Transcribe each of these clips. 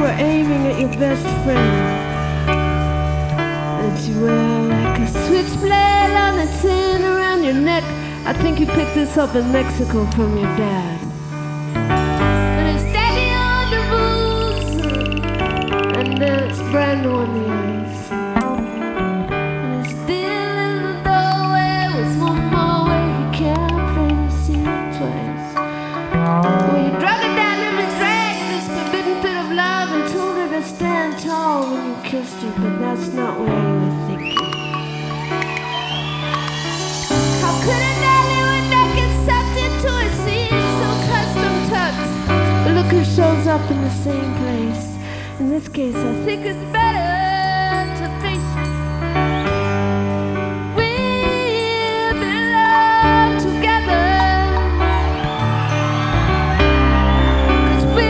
were aiming at your best friend. And you wear like a switchblade on a tin around your neck. I think you picked this up in Mexico from your dad. And it's daddy on the rules, and then it's brand new on the ice. And it's still in the doorway with one more way you can't play the scene twice. Well, you drug her down every drag, this forbidden pit of love, and told her to stand tall when you kissed her, but that's not where you were thinking. How could a daddy with neck accepted to a scene so custom tucked? The looker shows up in the same place. In this case, I think it's better to face it. We belong together, 'cause we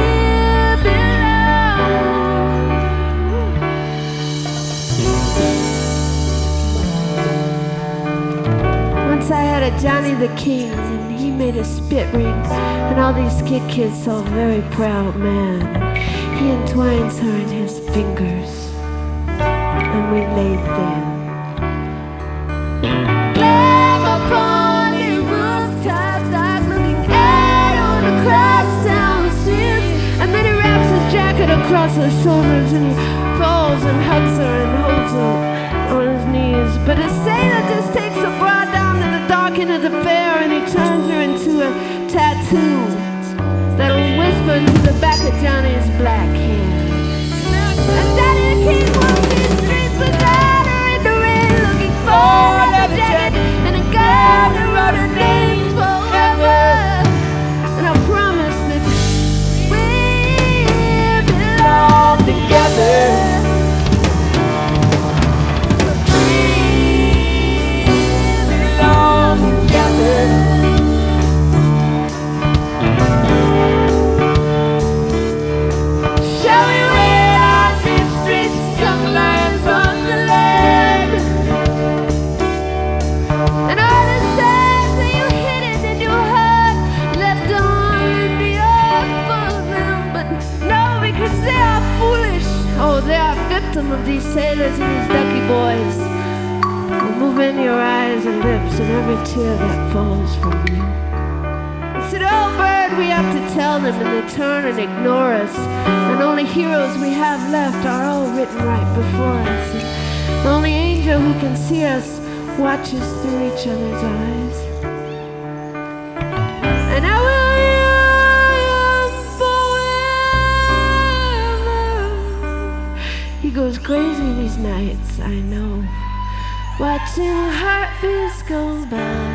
belong. Once I had a Johnny the King, and he made a spit ring, and all these skid kids saw a very proud man. He entwines her in his fingers, and we laid there. Climb upon the rooftops, I'm looking out on the crosstown streets, and then he wraps his jacket across her shoulders, and he falls and hugs her and holds her on his knees. But a sailor just takes a broad down to the dark end of the fair, and he turns her into a tattoo that'll whisper into the back of Johnny's black hair. And Johnny the King walks these streets without her in the rain, looking for a leather jacket and a girl that wrote her name forever. And I promise that we belong together. We belong together. Of these sailors and these ducky boys will move in your eyes and lips and every tear that falls from you. It's an old bird we have to tell them, and they turn and ignore us, and only heroes we have left are all written right before us, and the only angel who can see us watches through each other's eyes. And I will goes crazy these nights, I know, watching heartbeats go by.